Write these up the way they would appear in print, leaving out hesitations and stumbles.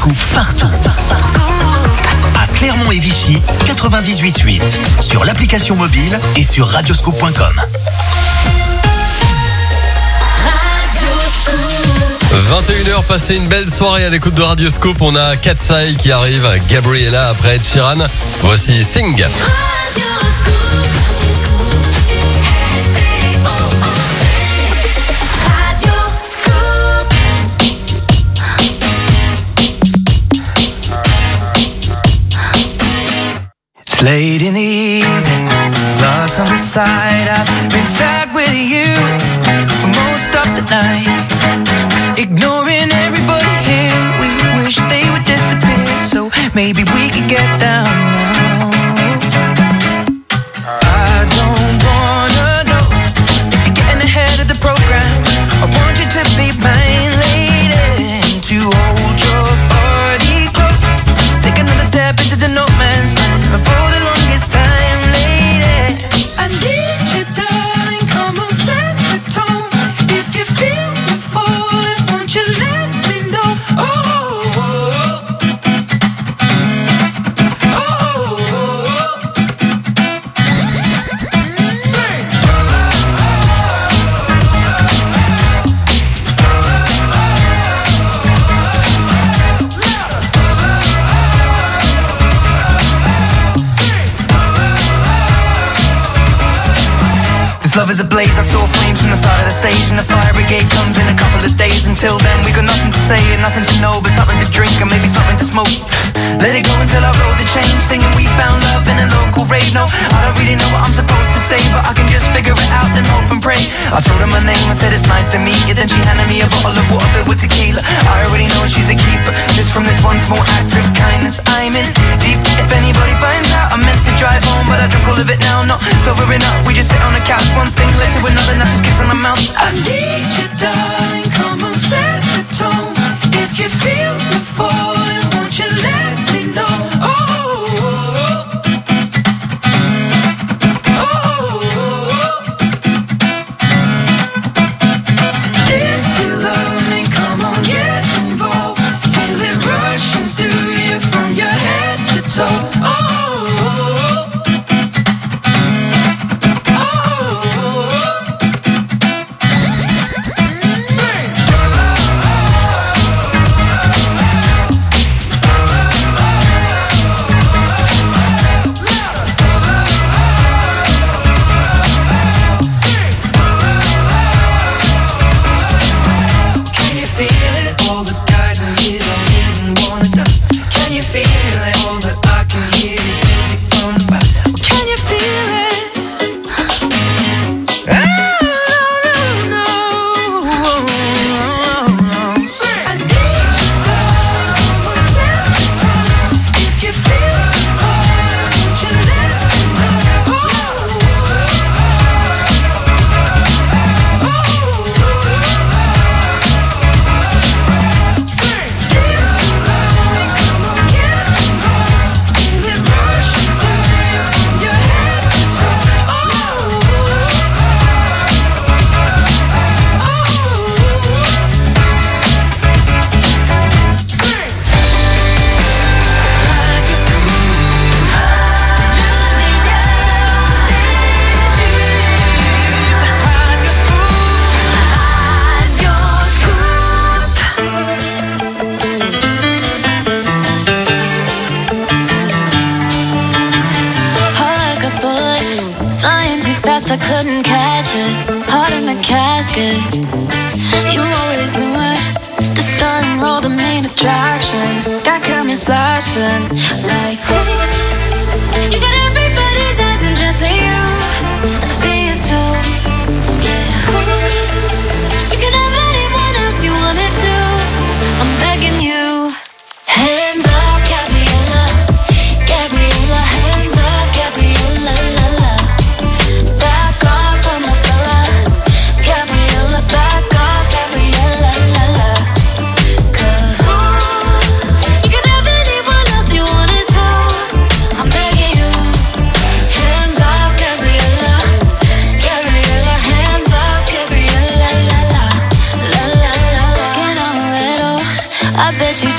Scoop partout. À Clermont et Vichy, 98.8. Sur l'application mobile et sur radioscoop.com. 21h, passez une belle soirée à l'écoute de Radioscoop. On a Katsai qui arrive, Gabriella après Ed Sheeran. Voici Sing. It's late in the evening, lost on the side. I've been sad with you for most of the night. Ignoring everybody here, we wish they would disappear. So maybe we could get down now. I don't wanna know if you're getting ahead of the program. I want you to be mine, lady, and to hold your body close. Take another step into the no man's land. For the longest time, lady, I need you, darling. Come on, set the tone. If you feel me falling, won't you let me know? Oh, oh, oh, oh, oh. Sing. This love is ablaze, I saw flames from the side of the stage, and the fire brigade comes in a couple of days. Until then we got nothing to say and nothing to know, but something to drink and maybe something to smoke. Let it go until our roads are changed, singing we found love in a local rave. No, I don't really know what I'm supposed to say, but I can just figure it out and hope and pray. I told her my name, I said it's nice to meet you, then she handed me a bottle of water filled with tequila. I already know she's a keeper, just from this one small act of kindness. I'm in deep, if anybody finds out, I meant to drive home, but I drunk all of it now. Not sobering up, we just sit on the couch, one thing led to another, now just kiss on my mouth. I need you, darling, come on, set the tone. If you feel me falling, won't you let me know? Oh, oh, oh, oh. If you love me, come on, get involved. Feel it rushing through you from your head to toe. Oh, oh, oh. I couldn't catch it, heart in the casket. You always knew it, the starting role, the main attraction. Got cameras flashing like, you got everybody's eyes and just for you, and I see it too. Yeah, you can have anyone else you wanted to. I'm begging you, hands up, Gabriella, Gabriella, hands up, Gabriella, la la. Back off on my fella, Gabriella, back off, Gabriella, la la. 'Cause you can have anyone else you wanted to. I'm begging you.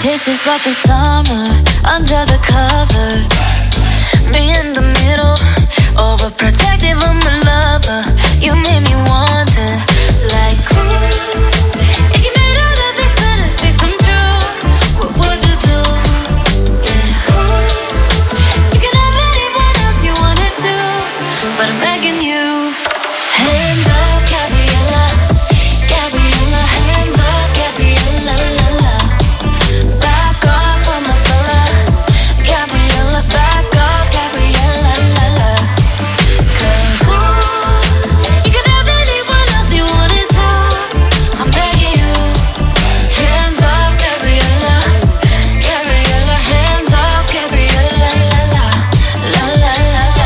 Tastes like the summer under the covers. Me in the middle, overprotective of my lover. You made me wonder, like, ooh, if you made all of these fantasies come true, what would you do? Yeah, ooh, you can have anyone else you wanna do, but I'm begging you. Hands off, Gabriella, Gabriella, hands off, Gabriella, la la. Back off on my fella, Gabriella, back off, Gabriella, la la. 'Cause ooh, you can have anyone else you wanna do. I'm begging you. Hands off, Gabriella, Gabriella, hands off, Gabriella, la la, la la la la.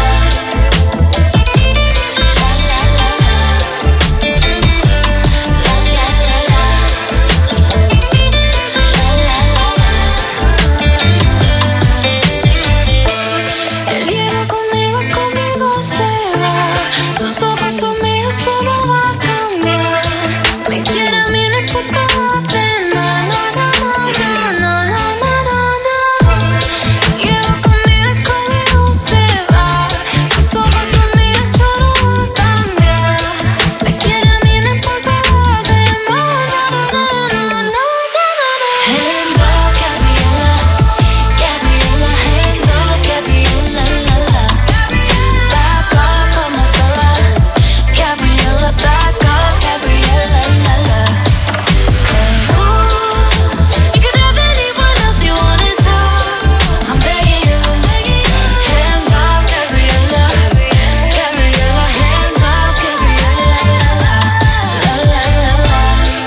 Él viene conmigo, conmigo se va. Sus ojos son míos, solo va a cambiar. Me quiere a mí, no importa lo demás. No, no, no, no, no, no, no, no. Lleva conmigo, conmigo se va. Sus ojos son míos, solo va a cambiar. Me quiere a mí, no importa lo demás. No, no, no, no, no, no, no. Hands off, Gabriella, Gabriella, hands off, Gabriella, la la. Back off on my fella, Gabriella, back off, Gabriella, la la. 'Cause ooh, you can have anyone else you wanna do. I'm begging you. Hands off, Gabriella, Gabriella, hands off, Gabriella, la la, la la la la.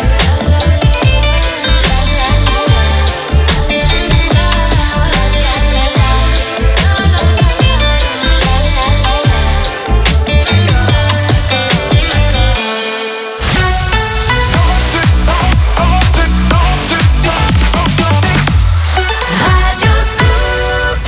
Radio Scoop.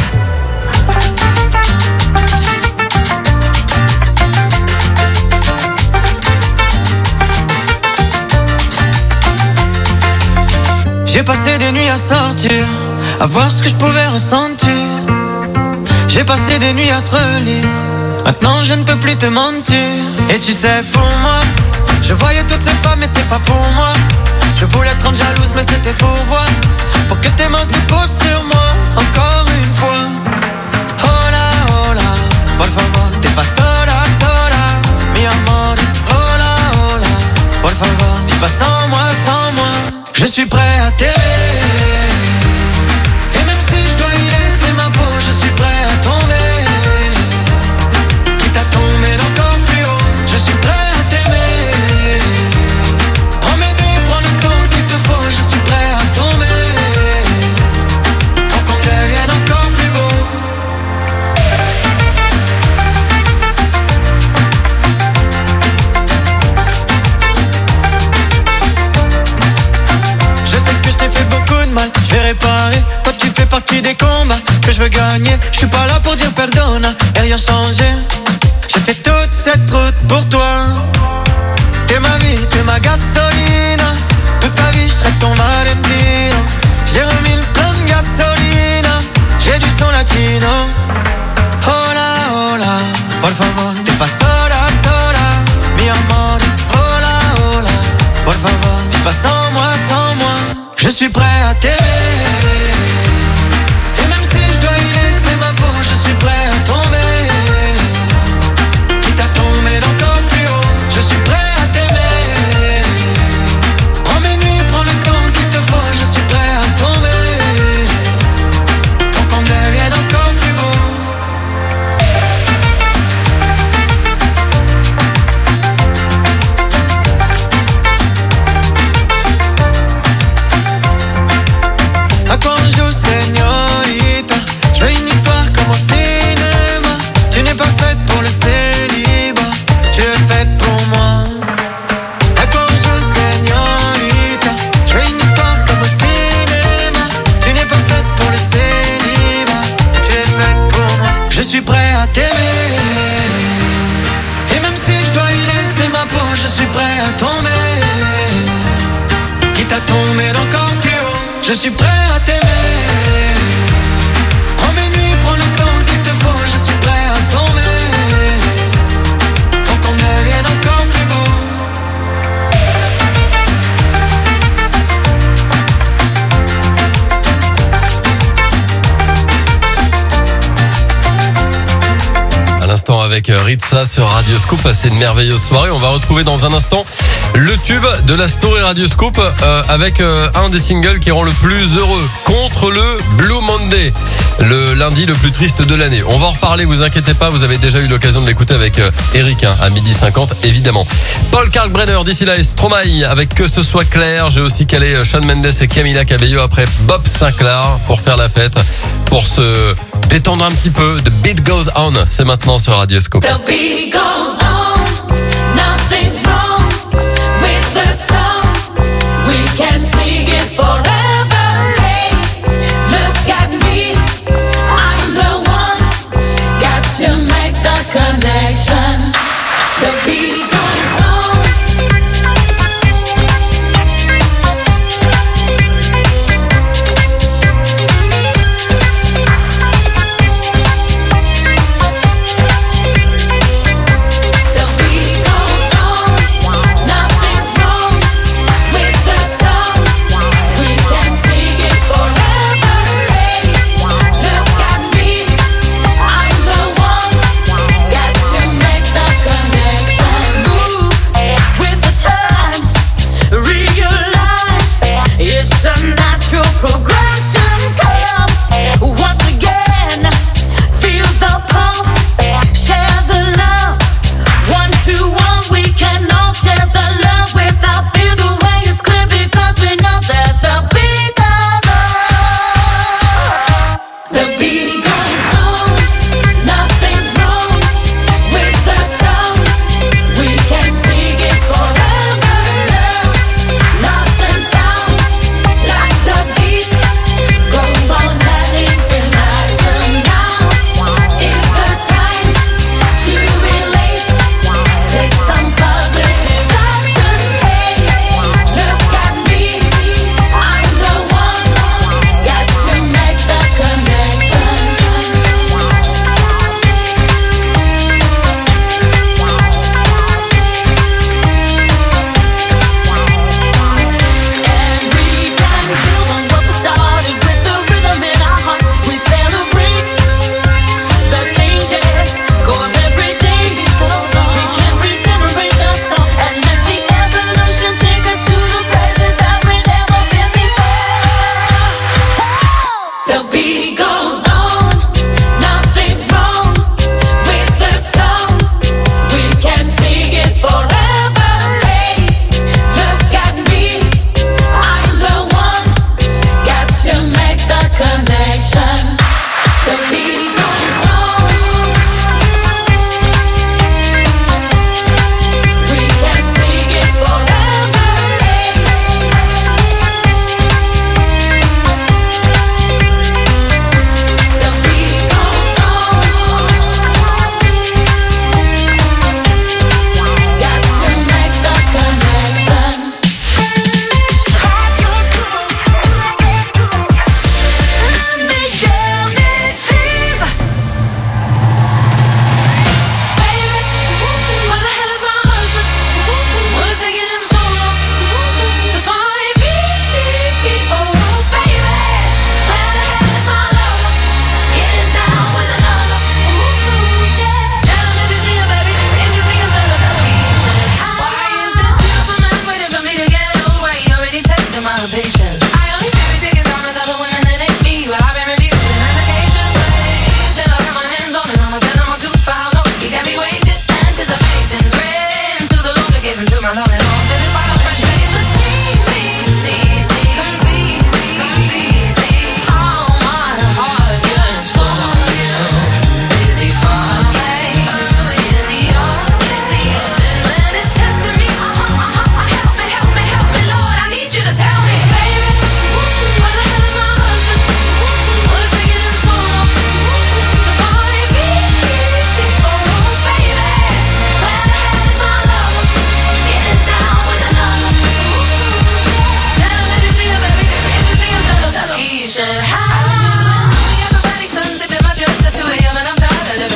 J'ai passé des nuits à sortir, à voir ce que je pouvais ressentir. J'ai passé des nuits à te relire. Maintenant je ne peux plus te mentir. Et tu sais, pour moi, je voyais toutes ces femmes mais c'est pas pour moi. Je voulais te rendre jalouse mais c'était pour voir, pour que tes mains se posent sur moi. Encore une fois. Hola, por favor, t'es pas sola, sola, mi amor. Hola, por favor, vis pas sans moi, sans moi. Je suis prêt à t'aimer. Et même si je dois y laisser ma peau, je suis prêt à tomber. Quitte à tomber d'encore plus haut, je suis prêt à t'aimer. Prends mes nuits, prends le temps qu'il te faut, je suis prêt à tomber. Pour qu'on devienne encore plus beau. Je sais que je t'ai fait beaucoup de mal, je vais réparer. Toi tu fais partie des combats que je veux gagner. Je suis pas là pour dire perdona et rien changer. J'ai fait toute cette route pour toi. T'es ma vie, t'es ma gasolina. Toute ta vie je serai ton Valentino. J'ai remis le plein de gasolina. J'ai du son latino. Hola, por favor, t'es pas sola, sola, mi amor. Hola, por favor, vis pas sans moi, sans moi. Je suis prêt à t'aimer. Et même si je dois y laisser ma peau, je suis prêt à tomber. Quitte à tomber d'encore plus haut, je suis prêt à t'aimer. Prends mes nuits, prends le temps qu'il te faut, je suis prêt à tomber. Pour qu'on devienne encore plus beau. je suis prêt à t'aimer. Prends mes nuits, prends le temps qu'il te faut, je suis prêt à tomber pour qu'on devienne encore plus beau. À l'instant avec Ritza sur Radio Scoop, passez une merveilleuse soirée. On va retrouver dans un instant le tube de la story Radio Scoop avec un des singles qui rend le plus heureux, Contre le Blue Monday, le lundi le plus triste de l'année. On va en reparler, vous inquiétez pas, vous avez déjà eu l'occasion de l'écouter avec Eric à 12h50 évidemment. Paul Kalkbrenner d'ici là et Stromae avec Que ce soit clair. J'ai aussi calé Shawn Mendes et Camila Cabello après Bob Sinclair pour faire la fête, pour se détendre un petit peu. The Beat Goes On, c'est maintenant sur Radio Scoop. The beat goes on, nothing's wrong with the song. We can sing it forever. Hey, look at me, I'm the one. Got to make the connection. The beat goes on.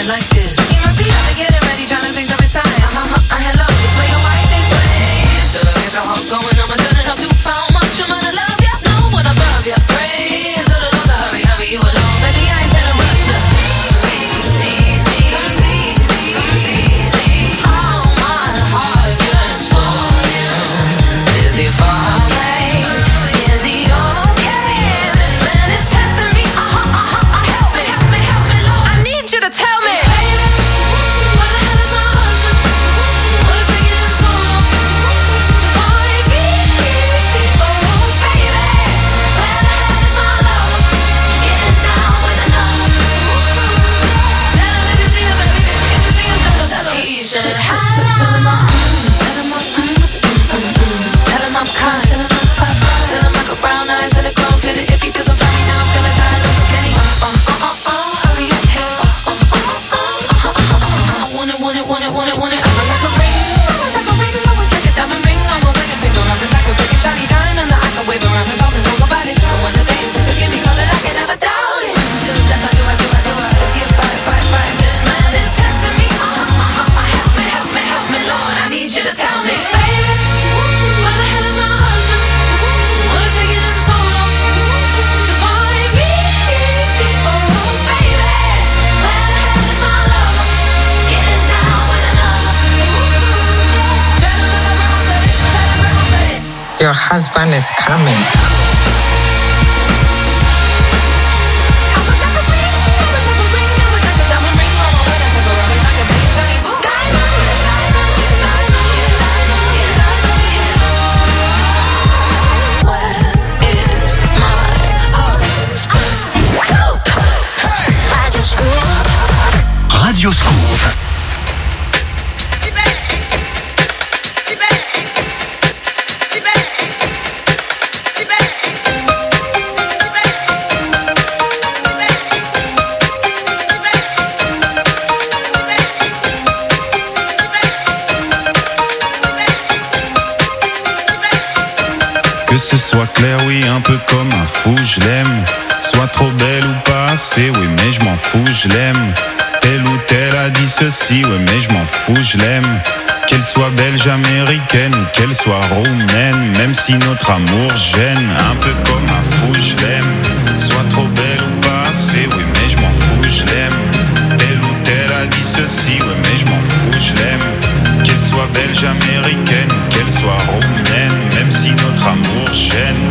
it like this. He must be out to get it ready, trying to fix up his tie. Hello, this way your wife they sway. Till I get your heart going, I'ma turn it up too far. Much I'm gonna love ya, no one above ya. Pray to the Lord to hurry, hurry you along. Baby, I ain't telling rush, just need all my heart just for him. Is he far away? Is he okay? This man is testing me. Help me, Lord. I need you to tell me, baby, where the hell is my husband? What is taking him so long to find me? Oh, baby, where the hell is my lover? Getting down with another. Tell him if you see him, baby. If you see him, tell him he should have. Tell him I'm kind. Tell him I got brown eyes and a grown fit. If he doesn't find me now, I'm gonna die. No, so can he? Hurry up, yes. I want it. I'm like a ring. I would take a diamond ring. I'm a wedding finger. I'm like a big and shiny diamond that I can wave around and talk about it. And when the days that forgive me, call it, I can never doubt it. Till death I do. Let's get right. This man is testing me. Help me, Lord. I need you to tell me, baby, where the hell is my husband? What is taking him so long to find me? Oh, baby, where the hell is my lover? Getting down with another. Tell him that my grandma said it. Your husband is coming. I would like a ring. I would like a diamond ring on my wedding finger. I would like a big and shiny boo. Where is my husband? Radio Scoop. Que ce soit clair, oui, un peu comme un fou, je l'aime. Soit trop belle ou pas assez, oui, mais je m'en fous, je l'aime. Telle ou telle a dit ceci, ouais, mais je m'en fous, je l'aime. Qu'elle soit belge, américaine ou qu'elle soit roumaine, même si notre amour gêne, un peu comme un fou, je l'aime. Soit trop belle ou pas assez, oui, mais je m'en fous, je l'aime. Telle ou telle a dit ceci, ouais, mais je m'en fous, je l'aime. Qu'elle soit belge, américaine ou qu'elle soit roumaine, même si notre amour gêne.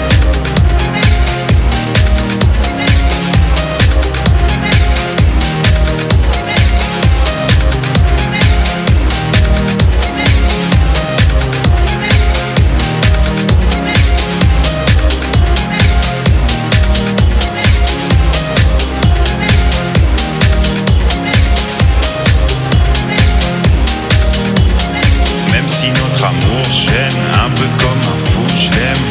Même si notre amour gêne, un peu comme un fou, je l'aime.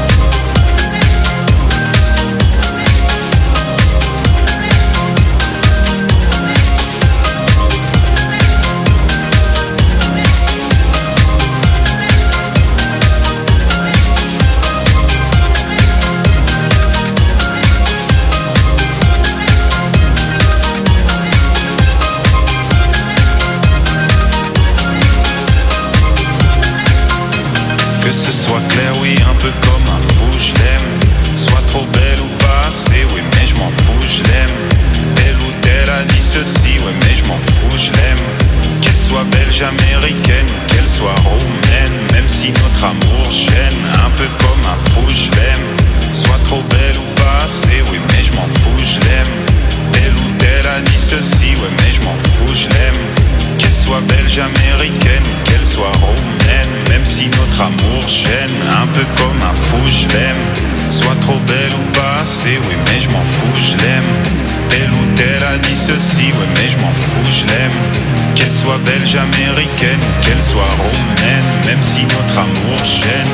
Que ce soit clair, oui, un peu comme un fou, je l'aime. Soit trop belle ou pas assez, oui, mais je m'en fous, je l'aime. Telle ou telle a dit ceci, ouais, mais je m'en fous, je l'aime. Qu'elle soit belge, américaine ou qu'elle soit roumaine, même si notre amour gêne, un peu comme un fou, je l'aime. Soit trop belle ou pas assez, oui, mais je m'en fous, je l'aime. Telle ou telle a dit ceci, ouais, mais je m'en fous, je l'aime. Qu'elle soit belge, américaine ou qu'elle soit roumaine, même si notre amour gêne, un peu comme un fou, je l'aime. Soit trop belle ou pas assez, oui, mais je m'en fous, je l'aime. Telle ou telle a dit ceci, ouais, mais je m'en fous, je l'aime. Qu'elle soit belge, américaine ou qu'elle soit roumaine, même si notre amour gêne.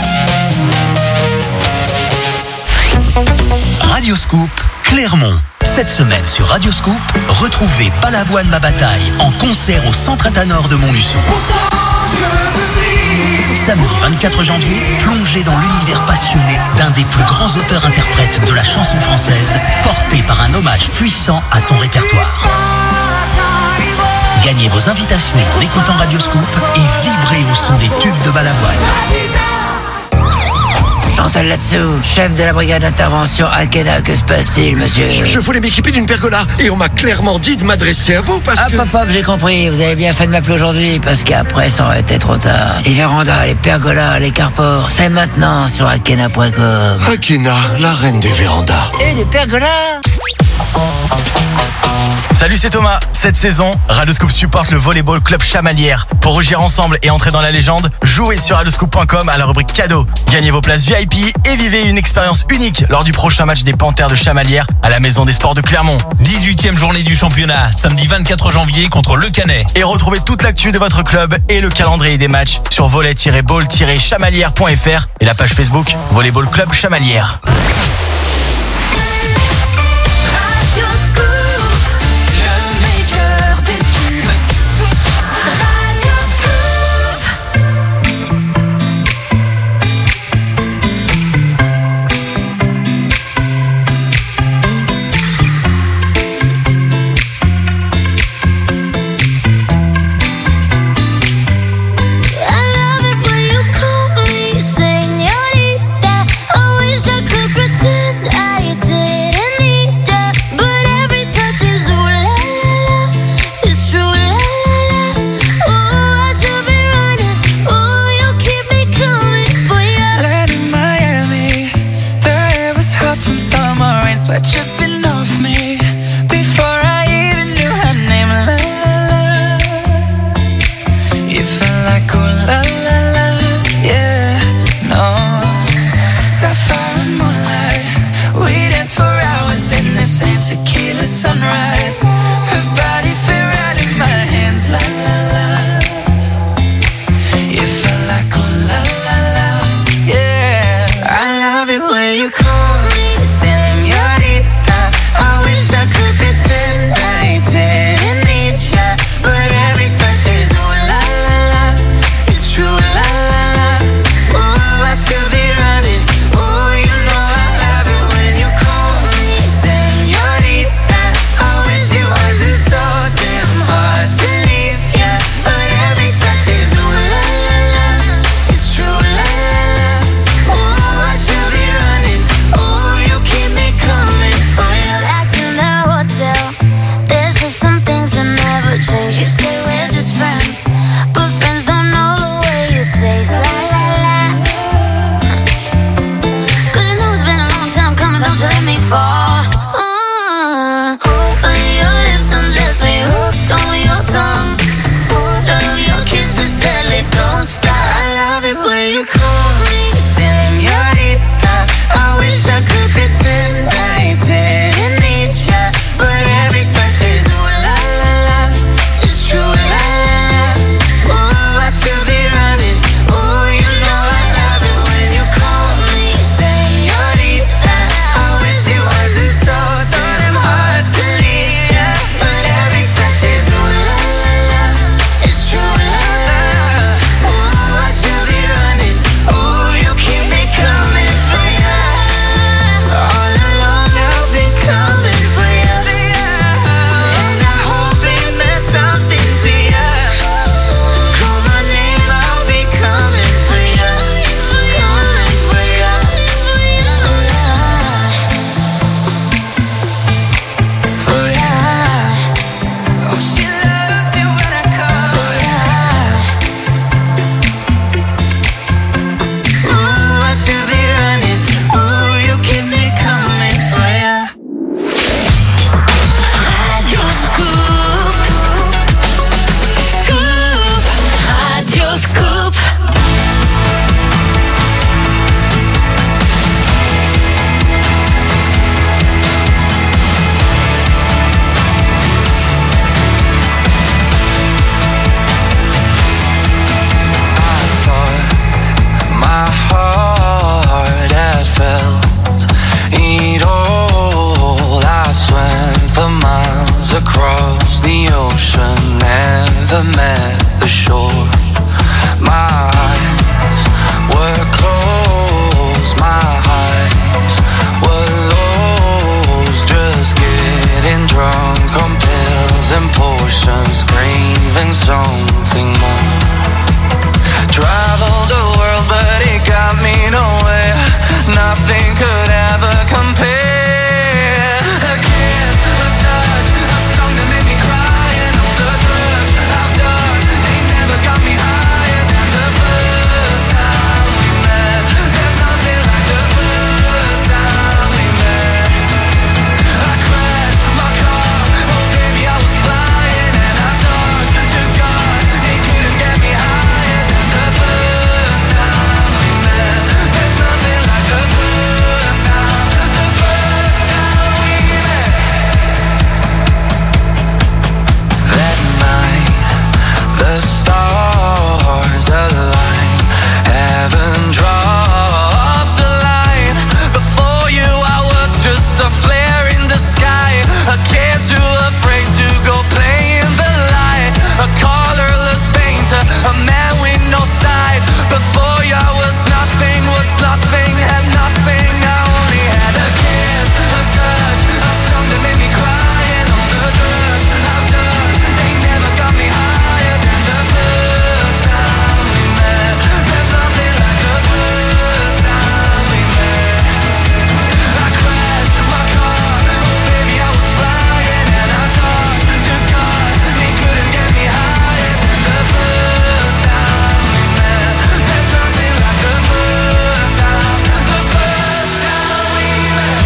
Radio Scoop, Clermont. Cette semaine sur Radio Scoop, retrouvez Balavoine ma bataille en concert au Centre Athanor de Montluçon. Samedi 24 janvier, plongez dans l'univers passionné d'un des plus grands auteurs-interprètes de la chanson française, porté par un hommage puissant à son répertoire. Gagnez vos invitations en écoutant Radio Scoop et vibrez au son des tubes de Balavoine. Chantal là-dessous, chef de la brigade d'intervention Akena, que se passe-t-il, monsieur? Je voulais m'équiper d'une pergola et on m'a clairement dit de m'adresser à vous parce que... Hop, j'ai compris. Vous avez bien fait de m'appeler aujourd'hui parce qu'après, ça aurait été trop tard. Les vérandas, les pergolas, les carports, c'est maintenant sur akena.com. Akena, la reine des vérandas. Et des pergolas? Salut, c'est Thomas. Cette saison, Radioscoop supporte le Volleyball Club Chamalières. Pour rougir ensemble et entrer dans la légende, jouez sur radioscoop.com à la rubrique cadeau. Gagnez vos places VIP et vivez une expérience unique lors du prochain match des Panthères de Chamalières à la Maison des Sports de Clermont. 18e journée du championnat, samedi 24 janvier contre Le Canet. Et retrouvez toute l'actu de votre club et le calendrier des matchs sur volley-ball-chamalières.fr et la page Facebook Volleyball Club Chamalières. Señorita, I wish I could pretend never met the shore. My eyes were closed, my eyes were lost, just getting drunk on pills and potions, craving something more. Traveled the world but it got me nowhere, nothing could ever compare. A kiss, a touch, a song that made me cry, and all the drugs I've done, they never got me higher than the first time we met. There's nothing like the first time we met. I crashed my car, oh baby I was flying, and I talked to God, he couldn't get me higher than the first time we met. There's nothing like the first time we met. That night, the stars aligned, heaven dropped a line. Before you I was just a flare in the sky, a kid too afraid to go play in the light, a colorless painter, a man with no side. Before you I was nothing, had nothing. I only had a kiss, a touch, a song that made me cry, and all the drugs I've done, they never got me higher than the first time we met. There's nothing like the first time we met. I crashed my car, oh baby I was flying, and I talked to God, he couldn't get me higher than the first time we met. There's nothing like the first time we met.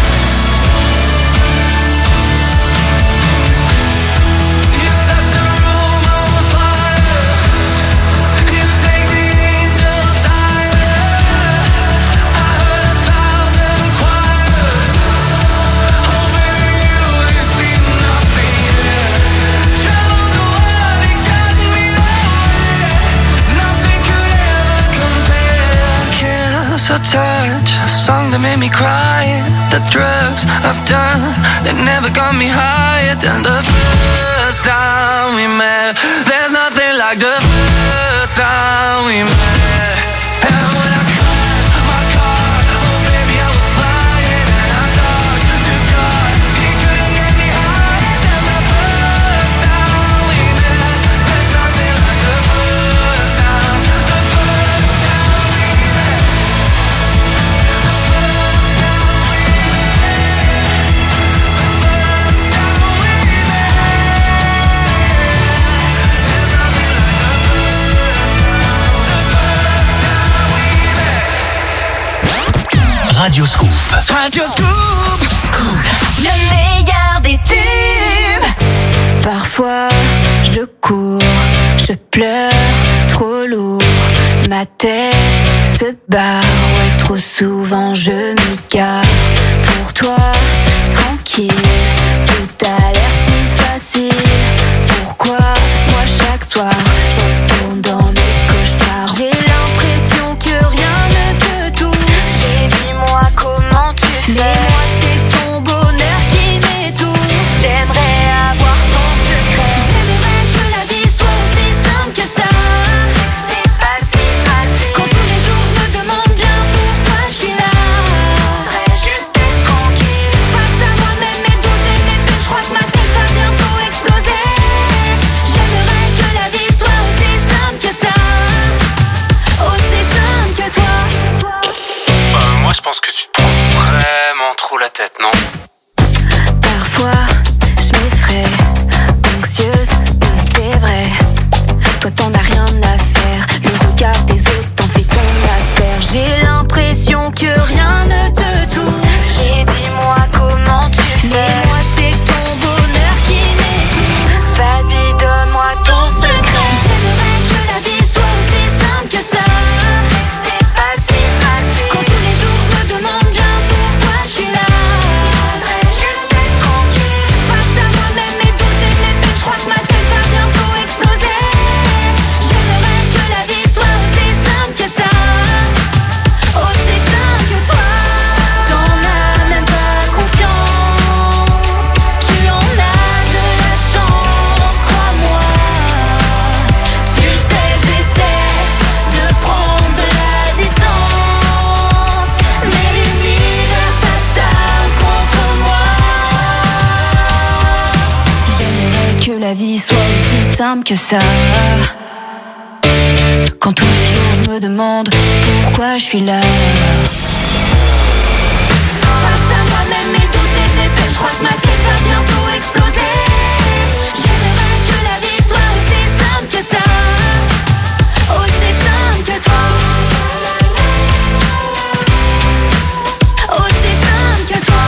You set the room on fire, you take the angels higher. I heard 1,000 choirs, oh baby you ain't seen nothing yet. Traveled the world, it got me nowhere, nothing could ever compare. A kiss, a touch, a song that made me cry, the drugs I've done, they never got me higher than the first time we met. There's nothing like the first time we met. And when I crashed my car, oh baby I was flying, and I talked to God, he couldn't get me higher than the first time we met. There's nothing like the first time we met. The first time we met. The first time we met. There's nothing like the first time we met. Radio Scoop. Radio Scoop. Le meilleur des tubes. Parfois, je cours, je pleure, trop lourd. Ma tête se barre, ouais, trop souvent je m'égare. Pour toi, tranquille, tout a l'air si facile. Pourquoi, moi chaque soir, je retourne dans mes cauchemars. J'ai l'impression que rien ne te touche. Et dis-moi comment tu fais. Mais moi c'est ton bonheur qui m'étouffe. J'aimerais avoir ton secret. J'aimerais que la vie soit aussi simple que ça. C'est pas si facile. Quand tous les jours je me demande bien pourquoi je suis là. Je voudrais juste être tranquille face à moi-même et la vie soit aussi simple que ça. Quand tous les jours je me demande pourquoi je suis là. Face à moi-même et toutes mes peines, je crois que ma tête va bientôt exploser. J'aimerais que la vie soit aussi simple que ça, aussi simple que toi, aussi simple que toi,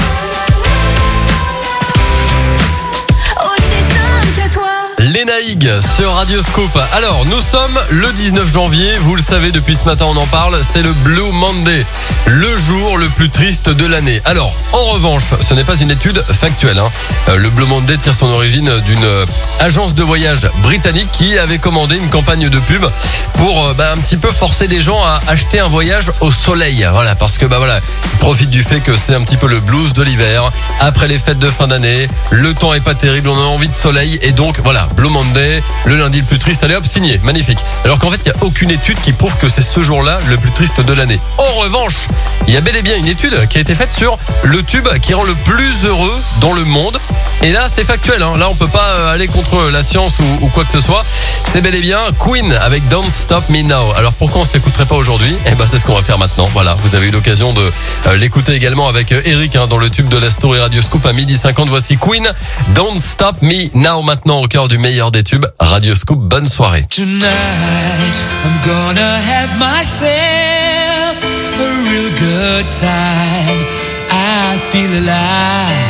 aussi simple que toi. Lena Higg sur Radio Scoop. Alors, nous sommes le 19 janvier, vous le savez, depuis ce matin on en parle, c'est le Blue Monday, le jour le plus triste de l'année. Alors, en revanche, ce n'est pas une étude factuelle. Le Blue Monday tire son origine d'une agence de voyage britannique qui avait commandé une campagne de pub pour un petit peu forcer les gens à acheter un voyage au soleil. Voilà, parce que ils profitent du fait que c'est un petit peu le blues de l'hiver. Après les fêtes de fin d'année, le temps est pas terrible, on a envie de soleil et donc voilà, Blue Monday, le lundi le plus triste. Allez hop, signé, magnifique. Alors qu'en fait, il n'y a aucune étude qui prouve que c'est ce jour-là le plus triste de l'année. En revanche, il y a bel et bien une étude qui a été faite sur le tube qui rend le plus heureux dans le monde. Et là, c'est factuel. Là, on peut pas aller contre la science ou quoi que ce soit. C'est bel et bien Queen avec Don't Stop Me Now. Alors pourquoi on se l'écouterait pas aujourd'hui ? C'est ce qu'on va faire maintenant. Voilà, vous avez eu l'occasion de l'écouter également avec Eric dans le tube de la story Radio Scoop à 12h50. Voici Queen, Don't Stop Me Now, maintenant au cœur du meilleur des tubes. Radio Scoop, bonne soirée. Tonight, I'm gonna have myself a real good time. I feel alive.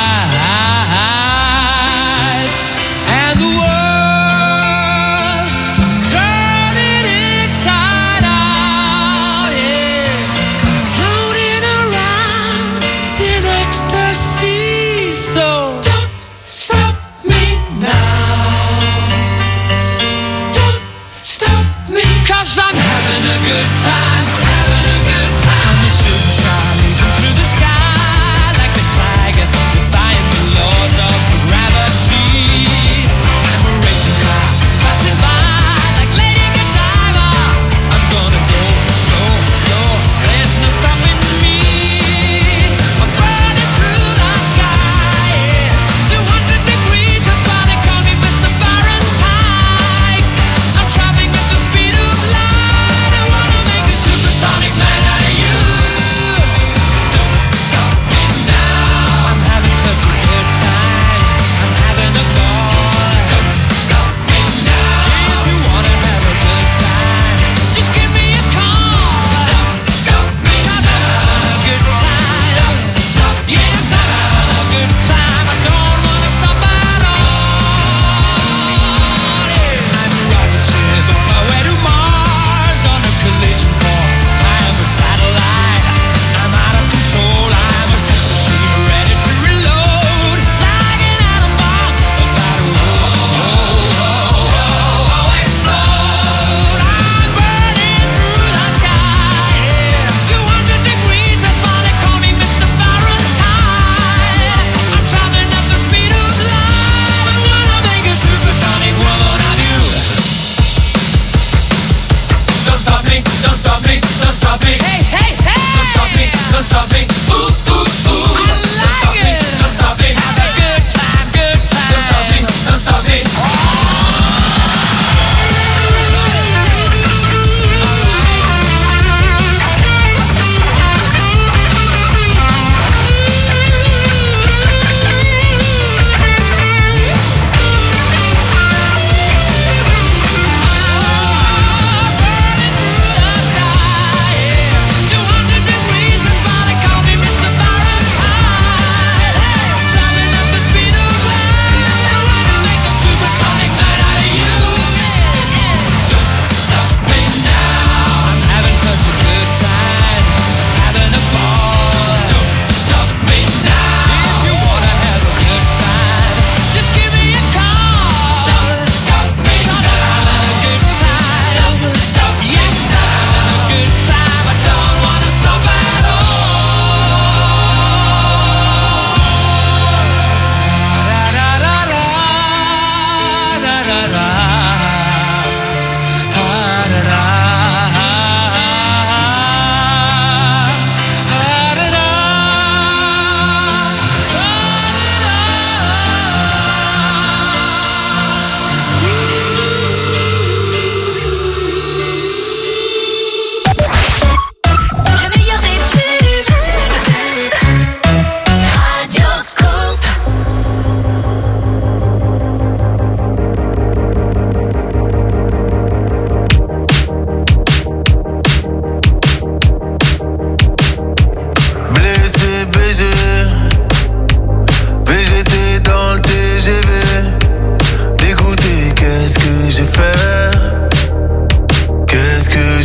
And the world, I'm turning inside out, yeah. I'm floating around in ecstasy. So don't stop me now. Don't stop me, 'cause I'm having a good time, having a good time. I'm a shooting star leaping through the sky like a tiger, defying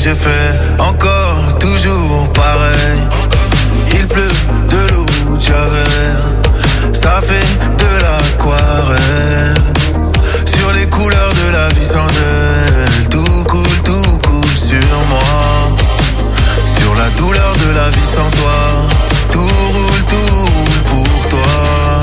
j'ai fait encore, toujours pareil. Il pleut de l'eau de Javel, ça fait de l'aquarelle. Sur les couleurs de la vie sans elle, tout coule sur moi. Sur la douleur de la vie sans toi, tout roule pour toi.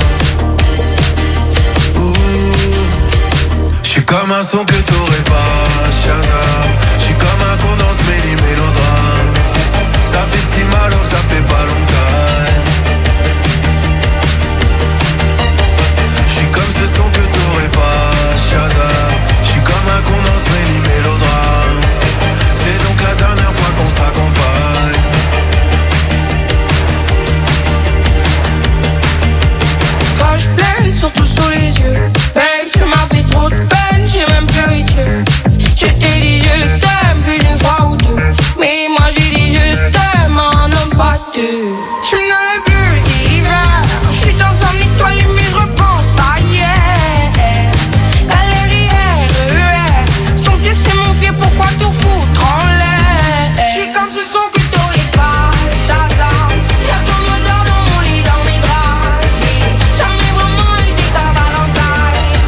J'suis comme un son que t'aurais pas, Shazam. J'suis comme un con dans ce mélodrame. Ça fait si mal alors que ça fait pas longtemps. J'suis comme ce son que t'aurais pas, Shazam. J'suis comme un con dans ce mélodrame. C'est donc la dernière fois qu'on se raccompagne. Quand je pleure, surtout sous les yeux. Babe, tu m'as fait trop de peine, j'ai même pleuré Dieu. Je t'ai dit je t'aime plus d'une fois ou deux. Mais moi j'ai dit je t'aime en homme pas deux. Tu me donnes le bleu d'hiver. Je suis dans un étoile mais je repense à hier. Galère, c'est ton pied, c'est mon pied, pourquoi tout foutre en l'air? Je suis comme ce son que t'aurais pas, Shazam. Y'a ton odeur dans mon lit, dans mes draps. J'ai jamais vraiment été ta Valentine.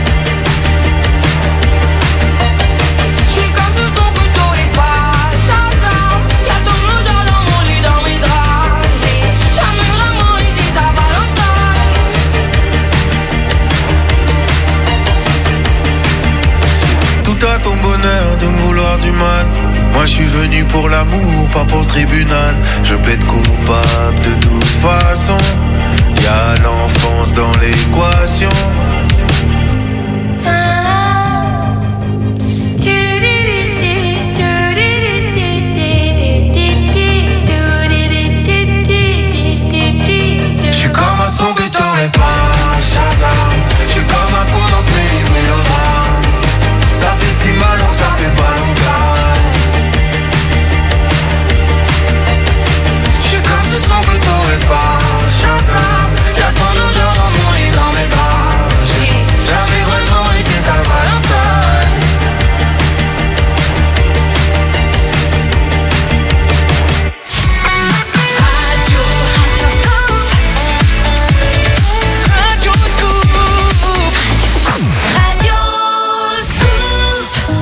Je suis comme ce son que t'aurais pas, Shazam. Y'a ton odeur dans mon lit, dans mes draps. J'ai jamais vraiment été ta Valentine. C'est tout à ton bonheur de me vouloir du mal. Moi je suis venu pour l'amour, pas pour le tribunal. Je plaide coupable de toute façon. Y'a l'enfance dans l'équation. J'suis comme un son que t'aurais pas, Shazam. J'suis comme un con dans ce mélodrame. Ça fait si mal alors que ça fait pas longtemps. J'suis comme ce son que t'aurais pas, Shazam. Y'a ton odeur dans mon lit, dans mes draps. J'ai jamais vraiment été ta Valentine. Radio Scoop. Radio Scoop.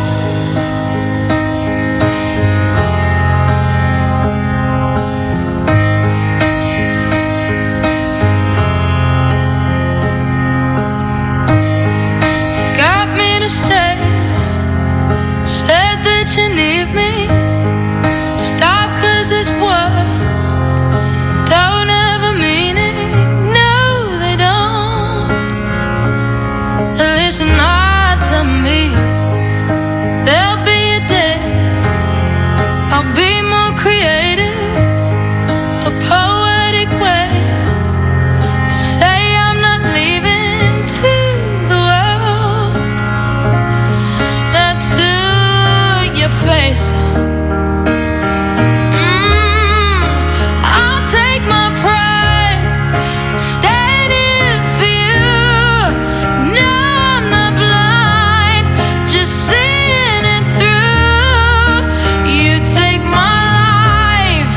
Got me to stay. Said that you need me. Stop 'cause it's words don't ever mean it. No, they don't. Listen hard to me. There'll be a day I'll be more creative, a poetic way to say I'm not leaving to the world, not to your face. I'll take my pride, stand in for you. No, I'm not blind, just seeing it through. You take my life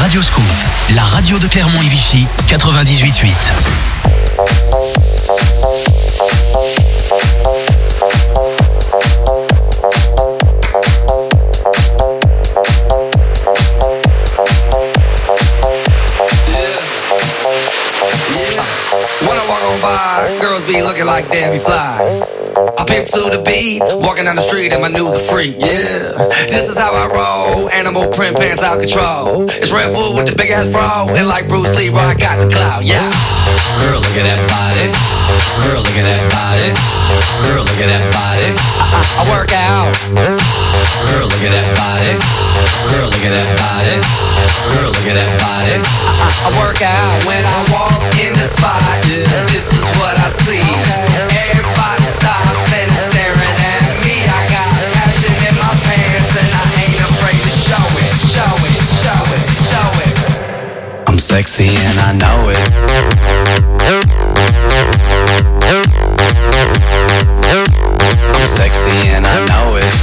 Radio Scoop, la radio de Clermont et Vichy, 98.8. When I walk on by, girls be looking like Debbie Fly. I pimp to the beat, walking down the street in my new the freak, yeah. This is how I roll, animal print pants out control. It's Red Bull with the big ass fro, and like Bruce Lee, I got the clout, yeah. Girl, look at that body. Girl, look at that body. Girl, look at that body. I work out. Girl, look at that body. Girl, look at that body. Girl, look at that body. I work out when I walk in the spot. This is what I see. Everybody stops and is staring at me. I got passion in my pants and I ain't afraid to show it. Show it, show it, show it. I'm sexy and I know it. I'm sexy and I know it.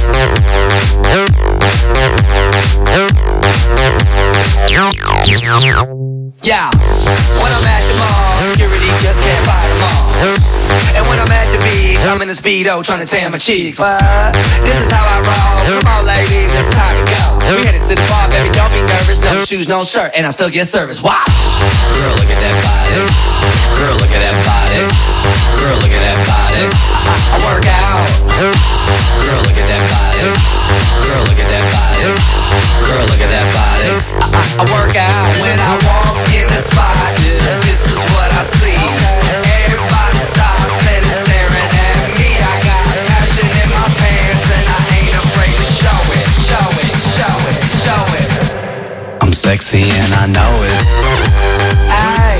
Yeah, when I'm at the mall, security just can't fight them all. And when I'm at the beach, I'm in a Speedo trying to tan my cheeks. But this is how I roll. Come on, ladies, it's time to go. We headed to the bar, baby, don't be nervous. No shoes, no shirt, and I still get service. Watch. Girl, look at that body. Girl, look at that body. Girl, look at that body. I work out. Girl, look at that body. Girl, look at that body. Girl, look at that body. I work out when I walk in the spot. This is what I see. Everybody stops and is staring at me. I got passion in my pants and I ain't afraid to show it. Show it, show it, show it. I'm sexy and I know it. Aye.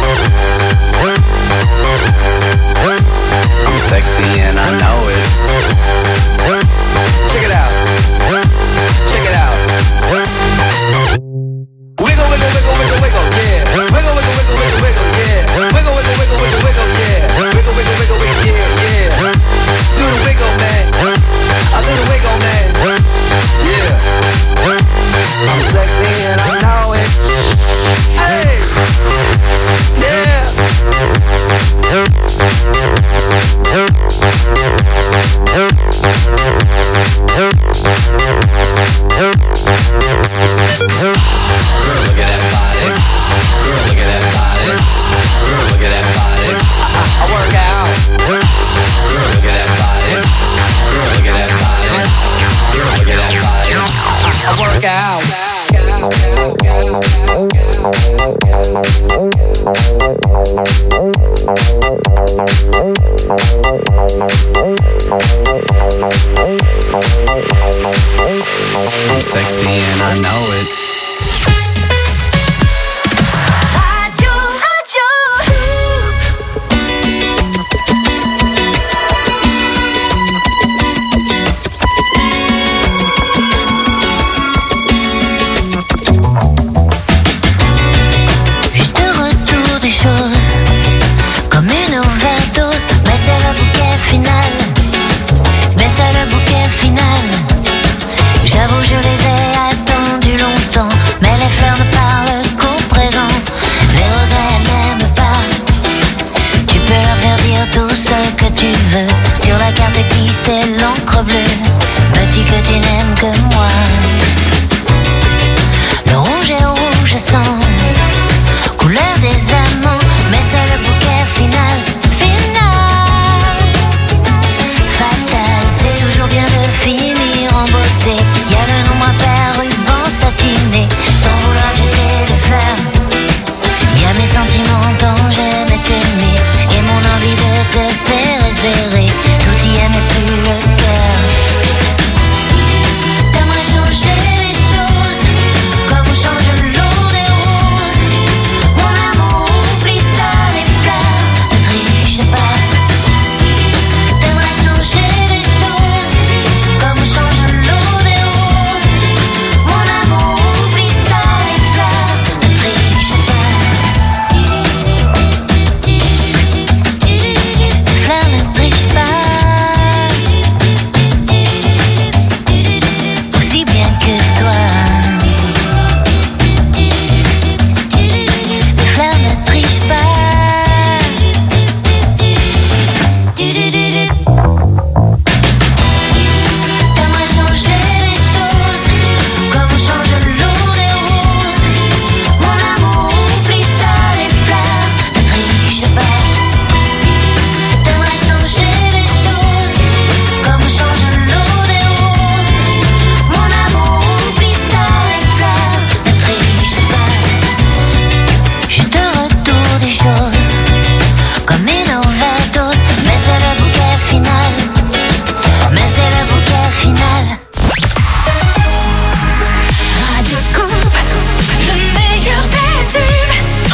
I'm sexy and I know it. Check it out. Check it out. Wiggle, wiggle, wiggle, wiggle, wiggle, yeah. Wiggle, wiggle, wiggle, wiggle, wiggle, yeah. Wiggle, wiggle, wiggle, wiggle, wiggle, yeah. Wiggle, wiggle, wiggle, wiggle, yeah, yeah. Do the wiggle, man. I do the wiggle, man. Yeah. I'm sexy and I know it. Hey. Yeah.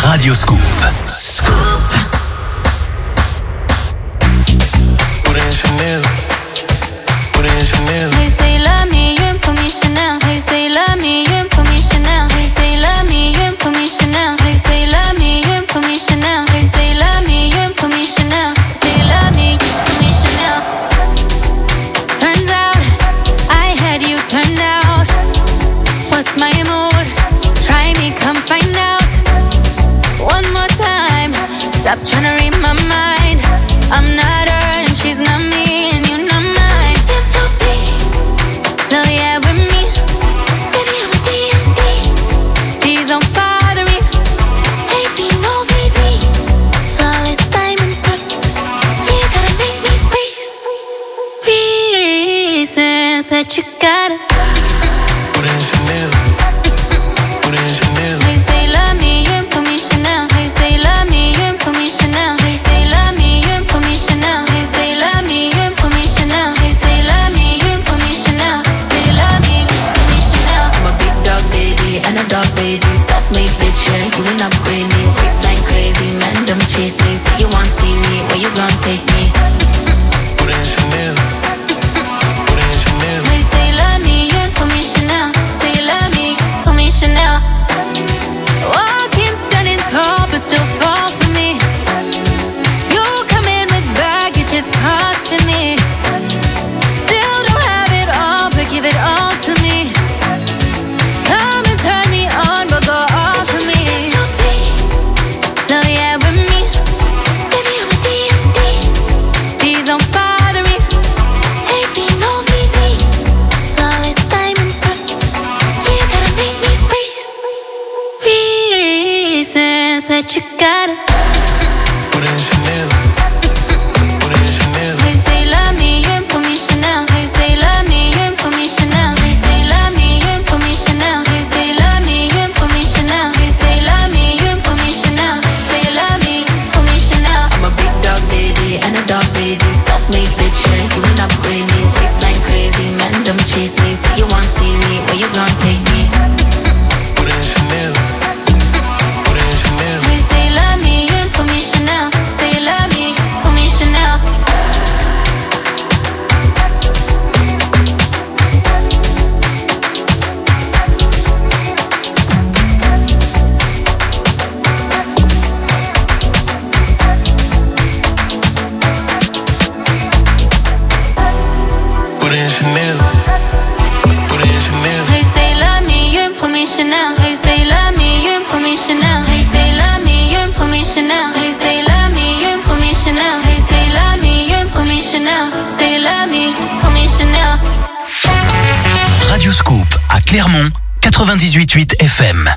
Radio Scoop. Hey, say love me, you ain't put me Chanel. Hey, say love me, you ain't put me Chanel. Hey, say love me, you ain't put me Chanel. Hey, say love me, you ain't put me Chanel. Hey, say love me, you ain't put me Chanel. Say love me, put me Chanel. Turns out I had you turned out. What's my mood? Try me, come find out. One more time. Stop trying to read my mind. I'm not her and she's not me, and you're not mine. No, yeah, with me. Baby, I'm a D&D. Please don't bother me. Baby, no VV. Flawless diamond face. You gotta make me freeze. Reasons that you gotta. Hey, say love me, you ain't put me Chanel. Hey, say love me, you ain't put me Chanel. Hey, say love me, you ain't put me Chanel. Hey, say love me, you ain't put me Chanel. Hey, say love me, you ain't put me Chanel. Say love me, put me Chanel. I'm a big dog baby and a dog baby. Self-made bitch, yeah, you ain't upgrade me. Waistline crazy, man, don't chase me. Say you want see me, where you gon' take me? Hey, say love me, you ain't put me Chanel. Say love me, put me Chanel. Walking, standing tall, but still fall for me. You come in with baggage, it's costing me. Still don't have it all, but give it all to me. Come and turn me on, but go off for me. No, yeah, with me. Baby, I'm a D&D. Please don't bother me. Baby, no VV. Flawless diamond dust. You gotta make me freeze. Reasons that you gotta. Hey, say love me, you ain't put me Chanel. Hey, say love me, you ain't put me Chanel. Hey, say love me, you ain't put me Chanel. Hey, say love me, you ain't put me Chanel. Hey, say love me, you ain't put me Chanel. Say love me, put me Chanel. I'm a big dog baby and a dog baby. Self-made bitch, yeah, you ain't upgrade me. Waistline crazy, man, don't chase me. Say you want see me, where you gon' take me? Hey, say love me, you ain't put me Chanel. Say love me, put me Chanel. Hey, say love me, you ain't put me Chanel. Hey, say love me, you ain't put me Chanel. Hey, say love me, you ain't put me Chanel. Hey, say love me, you ain't put me Chanel. Hey, say love me, you ain't put me Chanel. Say love me, put me Chanel. Radio Scoop à Clermont, 98.8 FM.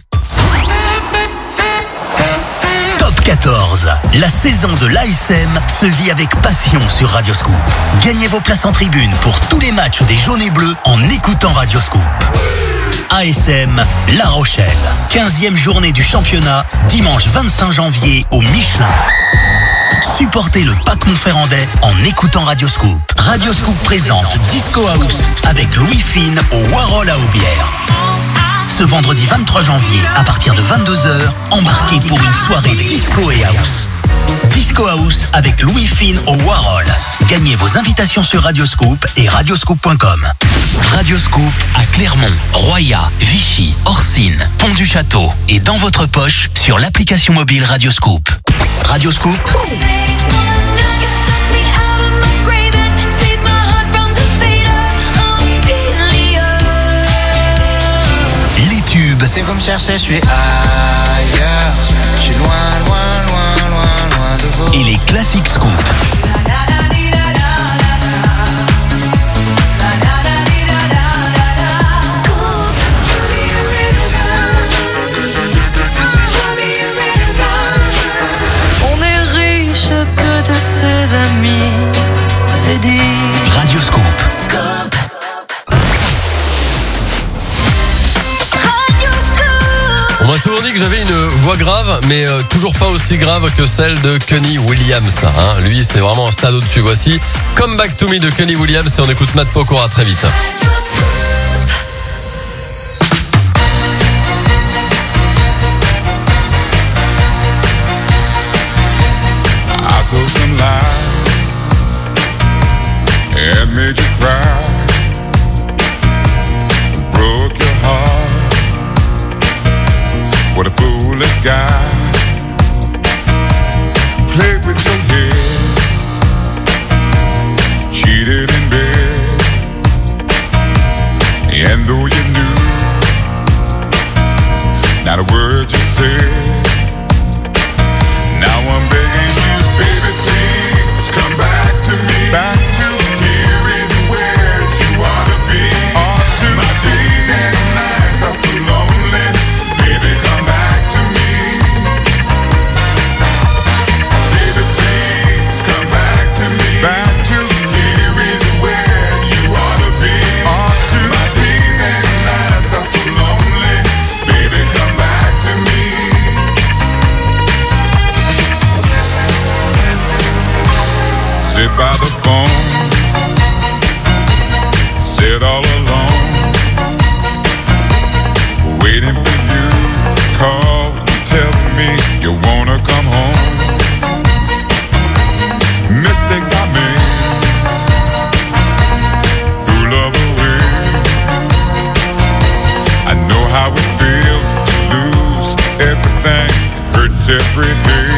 Top 14. La saison de l'ASM se vit avec passion sur Radio Scoop. Gagnez vos places en tribune pour tous les matchs des jaunes et bleus en écoutant Radio Scoop. ASM La Rochelle. 15e journée du championnat, dimanche 25 janvier au Michelin. Supportez le PAC Montferrandais en écoutant Radio Scoop. Radio Scoop présente Disco House avec Louis Fine au Warhol à Aubière. Ce vendredi 23 janvier, à partir de 22h, embarquez pour une soirée disco et house. Disco House avec Louis Fine au Warhol. Gagnez vos invitations sur Radio Scoop et radioscoop.com. Radio Scoop à Clermont, Roya, Vichy, Orsine, Pont-du-Château et dans votre poche sur l'application mobile Radio Scoop. Radio Scoop. Les tubes. Si vous me cherchez, je suis ailleurs. Je suis loin, loin, loin, loin, loin de vous. Et les classiques Scoop. On est riche que de ses amis, c'est dit. Radio Scoop. Scoop. On m'a souvent dit que j'avais une voix grave, mais toujours pas aussi grave que celle de Kenny Williams. Hein. Lui, c'est vraiment un stade au-dessus. Voici Come Back to Me de Kenny Williams et on écoute Matt Pokora très vite. made you cry, broke your heart. What a foolish guy. Played with your head, cheated in bed, and though you knew not a word you said, now I'm begging you, baby, please come back to me. Back to here is where you ought to be. My days and nights are so lonely. Baby, come back to me. Baby, please come back to me. Back to here is where you ought to be. My days and nights are so lonely. Baby, come back to me. Sit by the phone, sit all alone, waiting for you to call and tell me you wanna come home. Mistakes I made, threw love away. I know how it feels to lose everything, it hurts every day.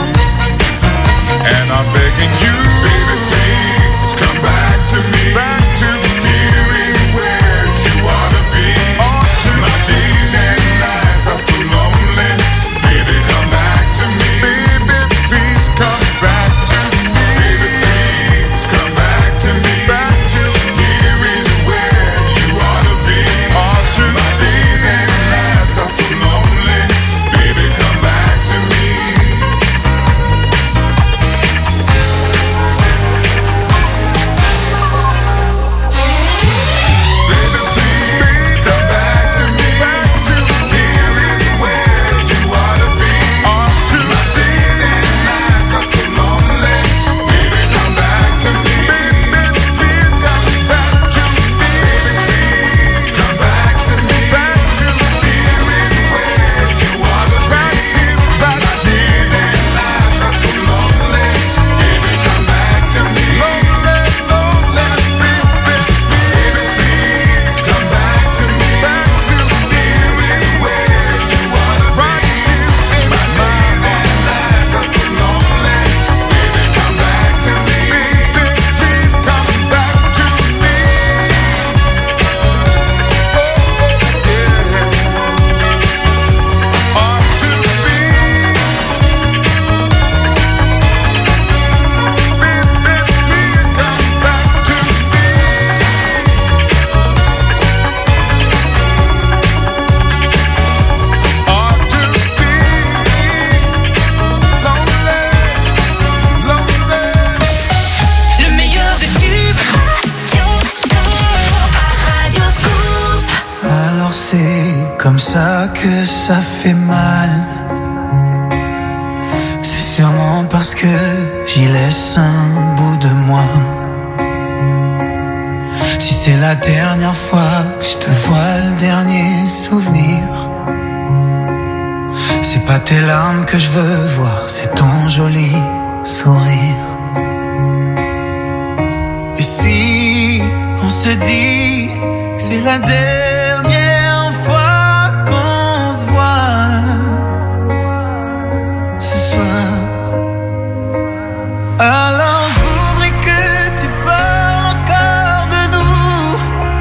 And I'm begging you, baby, please come back to me. Back to here is where you ought to be. My days and nights are so lonely. Baby, come back to me. Baby, please come back to me. Baby, please come back to me. Back to here is where you ought to be. My days and nights are so lonely. Baby, come back to me. Que ça fait mal. C'est sûrement parce que j'y laisse un bout de moi. Si c'est la dernière fois que je te vois, le dernier souvenir, c'est pas tes larmes que je veux voir, c'est ton joli sourire. Et si on se dit que c'est la dernière fois qu'on se voit ce soir, alors je voudrais que tu parles encore de nous,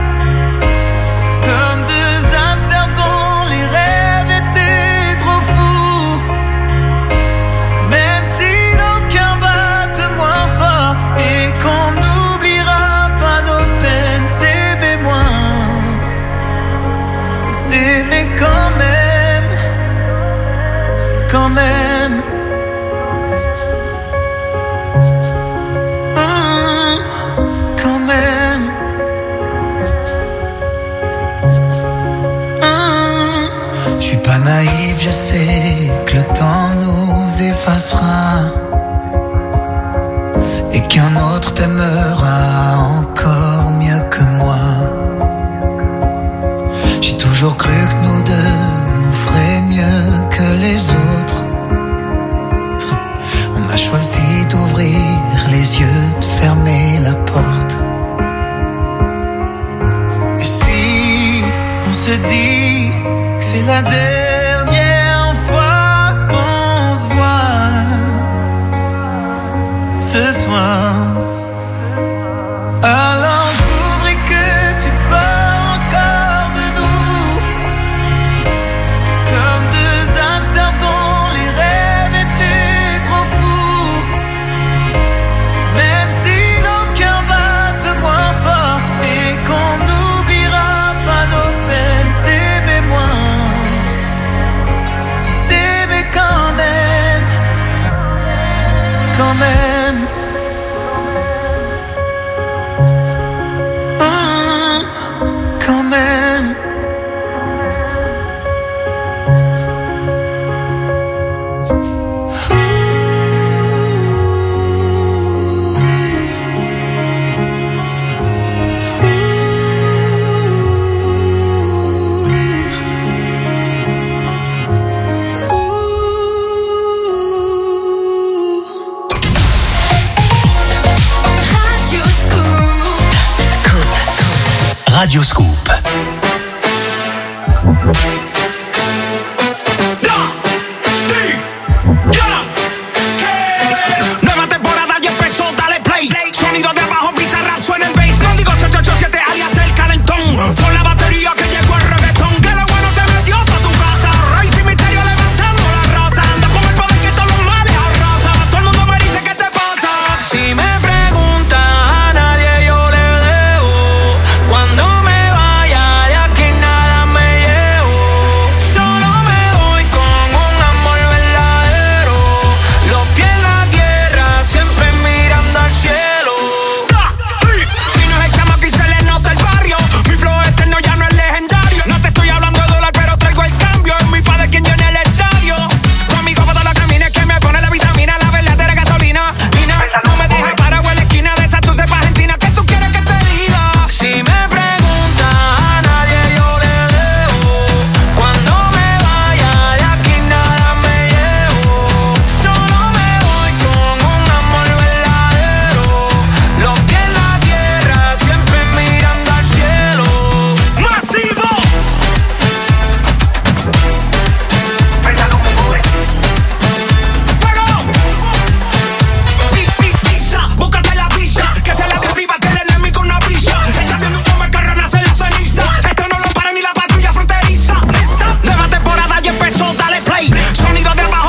comme deux hamsters dont les rêves étaient trop fous. Même si nos cœurs battent moins fort et qu'on n'oubliera pas nos peines, s'aimer moins, c'est s'aimer quand même, quand même. Quand même. Je suis pas naïf, je sais que le temps nous effacera et qu'un autre t'aimera encore mieux que moi. J'ai toujours cru que nous deux on ferait mieux que les autres. On a choisi d'ouvrir les yeux, de fermer la porte. dit que c'est la dernière fois qu'on se voit ce soir. Alors je voudrais que tu parles encore de nous, comme deux hamsters dont les rêves étaient trop fous. Même si nos cœurs battent moins fort et qu'on n'oubliera pas nos peines, s'aimer moins, si s'aimer quand même, quand même. Quand même. Radio Scoop.